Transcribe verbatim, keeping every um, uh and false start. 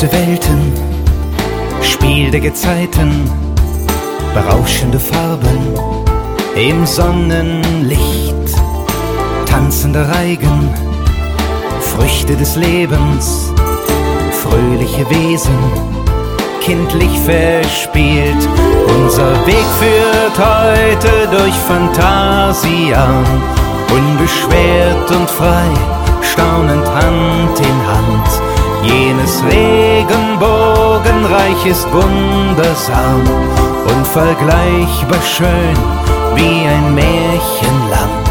Vertauschte Welten, Spiel der Gezeiten, berauschende Farben im Sonnenlicht, tanzender Reigen, Früchte des Lebens, fröhliche Wesen, kindlich verspielt. Unser Weg führt heute durch Fantasia, unbeschwert und frei, staunend Hand in Hand. Jenes Regenbogenreich ist wundersam, unvergleichbar schön wie ein Märchenland.